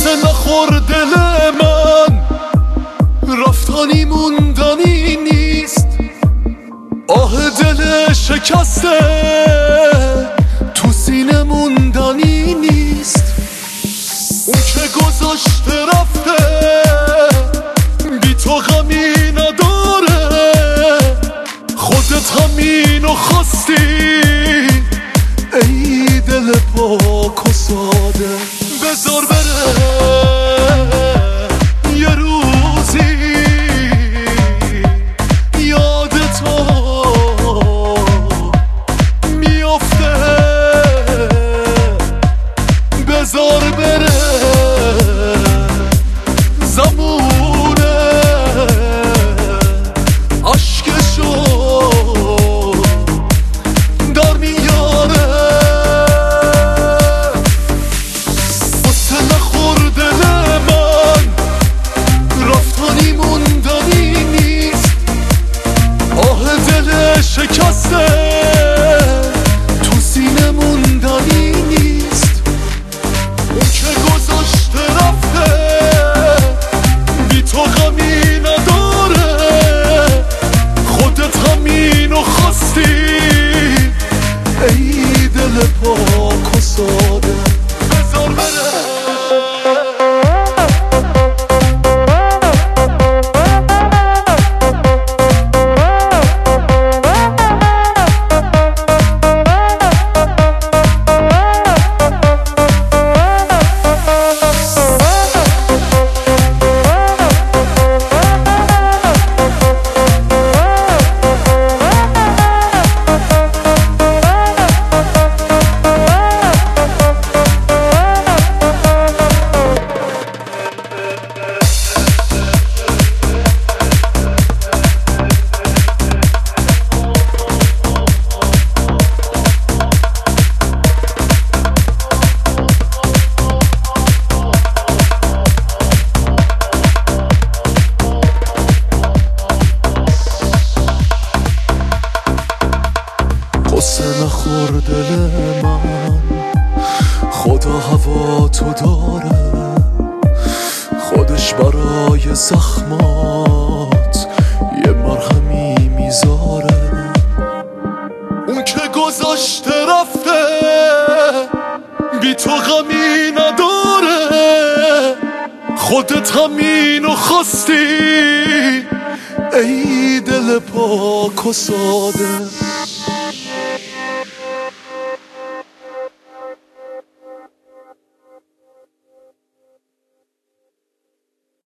قصه نخور دل من، رفتنی موندنی نیست. آه دل شکسته تو سینه موندنی نیست. اون که گذاشته رفته بی تو غمی نداره، خودت همینو خواستی ای دل پاک و ساده. بذار بره یه روزی یاد تو میافته، بذار بره زمونه عشقشو در میاره. قصه نخور دل من، رفتنی موندنی نیست. آه دل شکسته تو سینه موندنی نیست. اون که گذاشته رفته بی تو غمی نداره، خودت همینو خواستی ای دل پاک و ساده. بذار بره قصه نخور دل من، خدا هوا تو داره، خودش برای زخمات یه مرهمی میذاره. اون که گذاشته رفته بی تو غمی نداره، خودت همینو خواستی ای دل پاک و ساده.